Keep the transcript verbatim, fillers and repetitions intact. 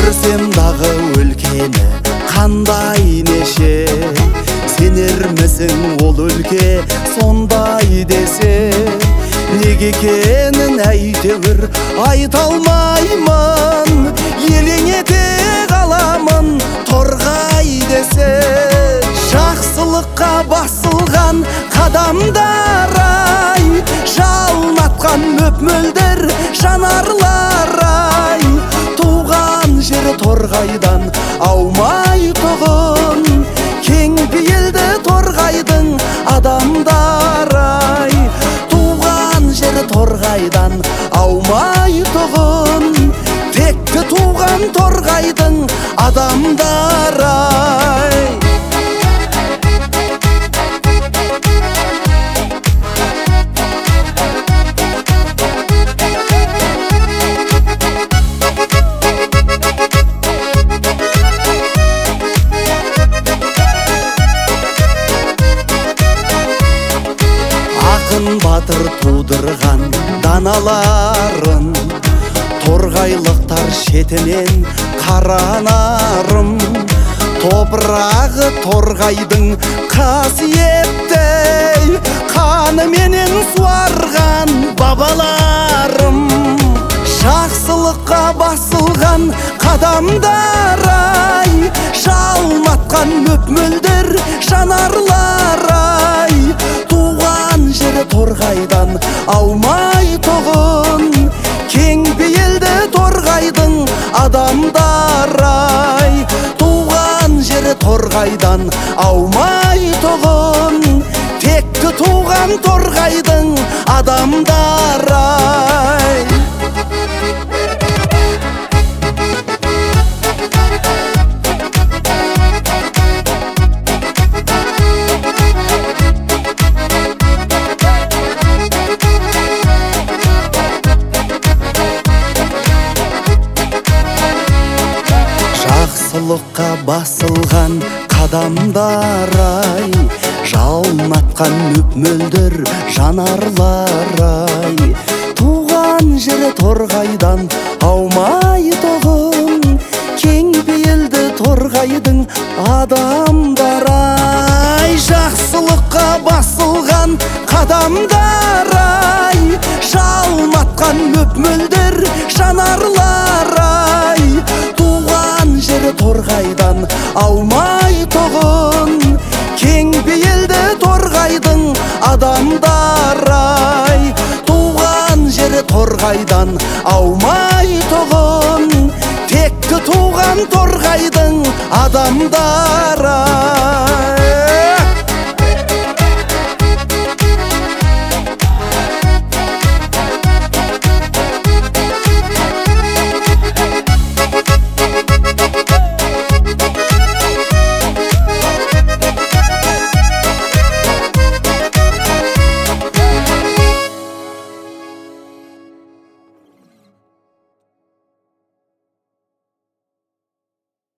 көрсем дағы өлкені қандай неше, сенермісің ол өлке сондай десе. Неге екенін әйтеуір айта алмаймын, елең ете қаламын торғай десе. Жақсылыққа басылған қадамдар-ай, жалнатқан мөп-мөлдір жанарлар-ай, туған жері торғайдан аумай тұғын, кең пейілді торғайдың адамдар-ай, туған жері торғайдан аумай тұғын, текті туған торғайдың адамдар-ай. Ақын батыр тудырған даналарын, торғайлықтар шетінен қаранарым. Топырағы торғайдың қасиеттей, қаныменен суарған бабаларым. Жақсылыққа басылған қадамдар-ай, жалнатқан мөп-мөлдір жанарлар-ай, туған жері торғайдан аумай тұғын, кең пейілді торғайдың адамдар-ай, туған жері торғайдан аумай тұғын, текті туған торғайдың адамдар-ай. Жақсылыққа басылған қадамдар-ай, жалнатқан мөп-мөлдір жанарлар-ай, туған жері торғайдан аумай тұғын, кең пейілді торғайдың адамдар-ай. Жақсылыққа басылған қадамдар-ай, жалнатқан мөп-мөлдір жанарлар-ай, туған жері торғайдан аумай тұғын, кең пейілді торғайдың адамдар-ай, туған жері торғайдан аумай тұғын, текті туған торғайдың адамдар-ай.